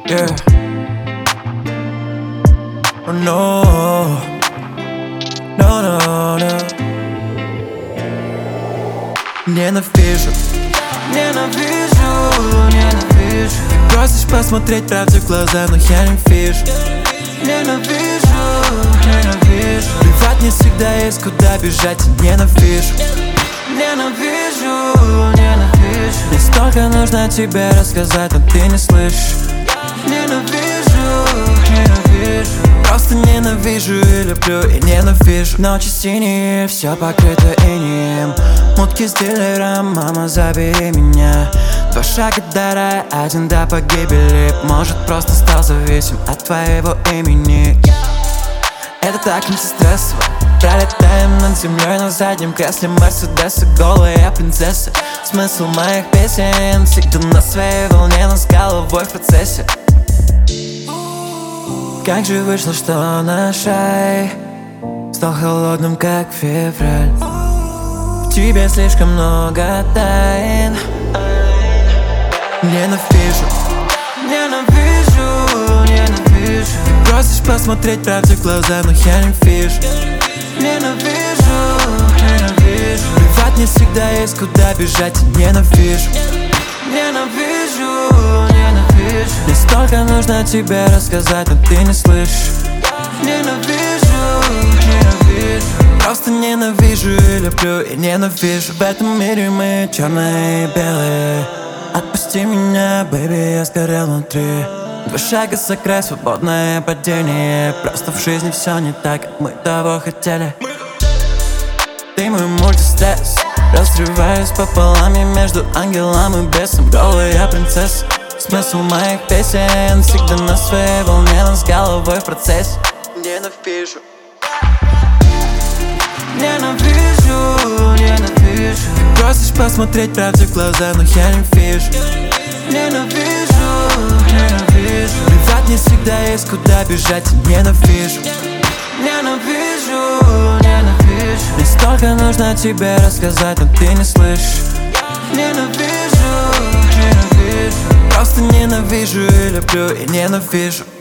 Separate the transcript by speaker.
Speaker 1: Yeah. Oh no, no, no, no. Ненавижу, ненавижу, ненавижу. Просишь посмотреть правде в глаза, но я не вижу. Ненавижу, ненавижу. Плевать, не всегда есть куда бежать. Ненавижу, ненавижу, ненавижу. Мне столько нужно тебе рассказать, но ты не слышишь. Ненавижу, ненавижу. Просто ненавижу и люблю, и ненавижу. Ночи синие, все покрыто инеем. Мутки с дилером, мама, забери меня. 2 шага до рая, 1 до погибели. Может, просто стал зависим от твоего имени. Это так антистрессово. Пролетаем над землей на заднем кресле Мерседеса. Голая принцесса. Смысл моих песен всегда на своей волне, но с головой в процессе. Как же вышло, что наш рай стал холодным, как февраль. В тебе слишком много тайн. Ненавижу, ненавижу, ненавижу. Просишь посмотреть правде в глаза, но я не вижу. Ненавижу, ненавижу. Плевать, не всегда есть куда бежать. Ненавижу, ненавижу, ненавижу. Мне столько нужно тебе рассказать, но ты не слышишь. Ненавижу, ненавижу. Просто ненавижу и люблю, и ненавижу. В этом мире мы черные и белые. Отпусти меня, бэйби, я сгорел внутри. 2 шага за край, свободное падение. Просто в жизни все не так, как мы того хотели. Ты мой мультистресс. Разрываюсь пополам, я между ангелом и бесом. Голая принцесса. Смысл моих песен всегда на своей волне, но с головой в процессе. Ненавижу, ненавижу, ненавижу. Просишь посмотреть правде в глаза, но я не вижу. Ненавижу, ненавижу. Плевать, не всегда есть куда бежать. Ненавижу, ненавижу, ненавижу. Мне столько нужно тебе рассказать, но ты не слышишь. Ненавижу, ненавижу. Просто ненавижу и люблю, и ненавижу.